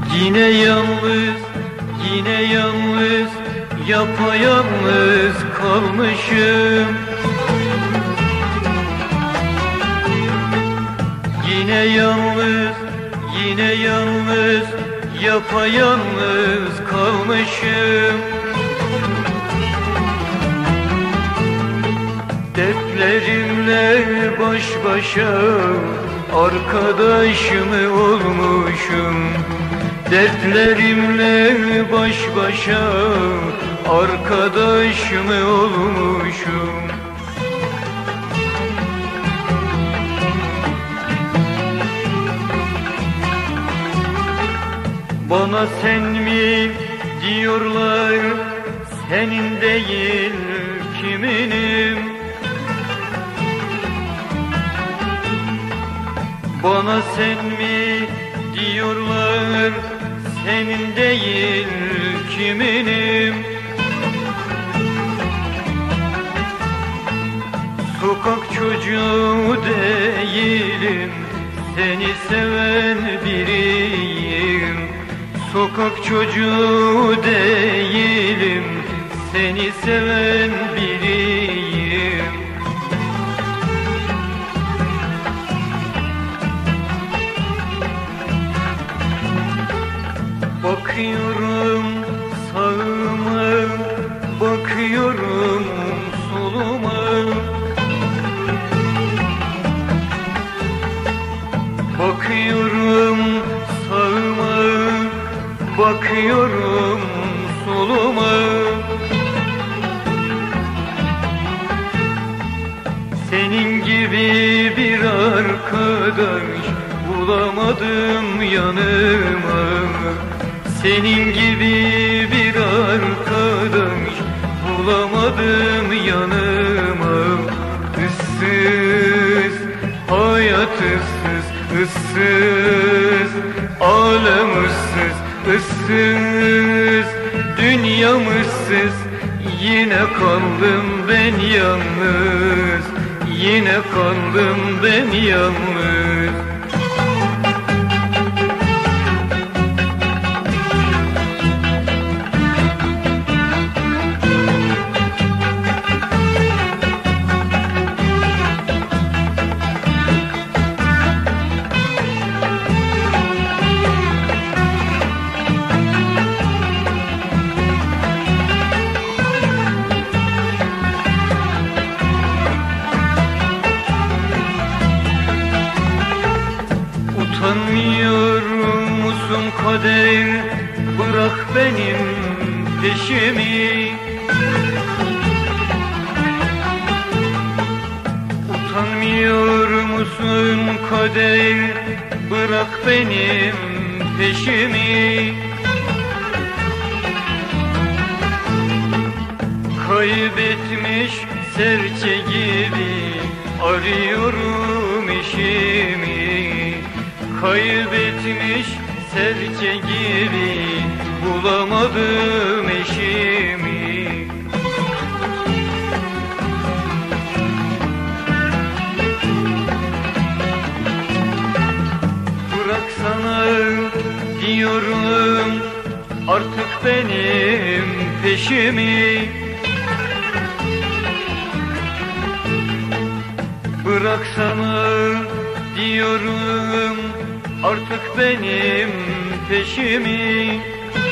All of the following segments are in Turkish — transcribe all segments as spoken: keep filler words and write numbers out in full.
Yine yalnız, yine yalnız, yapayalnız kalmışım. Yine yalnız, yine yalnız, yapayalnız kalmışım. Dertlerimle baş başa arkadaş mı olmuşum? Dertlerimle baş başa arkadaş mı olmuşum? Bana sen mi diyorlar, senin değil kiminim? Bana sen mi diyorlar, senin değil kiminim? Sokak çocuğu değilim, seni seven biriyim. Sokak çocuğu değilim, seni seven biriyim. Bakıyorum sağıma, bakıyorum soluma. Bakıyorum sağıma, bakıyorum soluma. Senin gibi bir arkadaş bulamadım yanıma. Senin gibi bir arkadaş bulamadım yanıma. Issız, hayat ıssız, ıssız, alem ıssız, ıssız, dünyam ıssız. Yine kaldım ben yalnız, yine kaldım ben yalnız. Utanmıyor musun kader, bırak benim peşimi? Utanmıyor musun kader, bırak benim peşimi? Kaybetmiş serçe gibi arıyorum eşimi. Kaybetmiş serçe gibi bulamadım eşimi. Bıraksana diyorum artık benim peşimi. Bıraksana diyorum artık benim peşimi.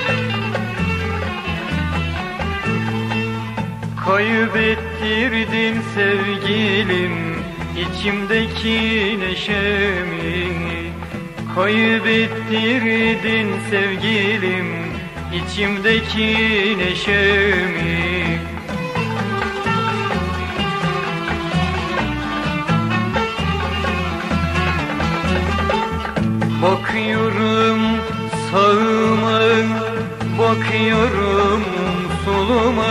Kaybettirdin sevgilim içimdeki neşemi. Kaybettirdin sevgilim içimdeki neşemi. Bakıyorum sağıma, bakıyorum soluma.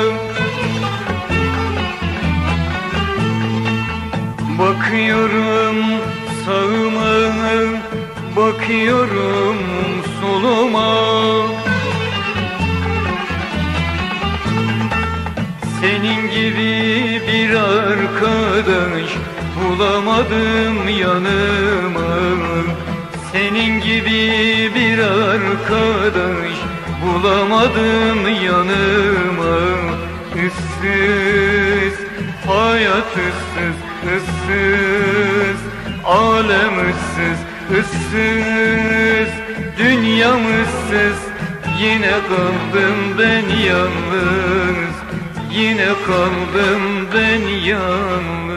Bakıyorum sağıma, bakıyorum soluma. Senin gibi bir arkadaş bulamadım yanıma. Senin gibi bir arkadaş bulamadım yanıma. Issız, hayat ıssız, ıssız, alem ıssız, ıssız, dünyam ıssız. Yine kaldım ben yalnız, yine kaldım ben yalnız.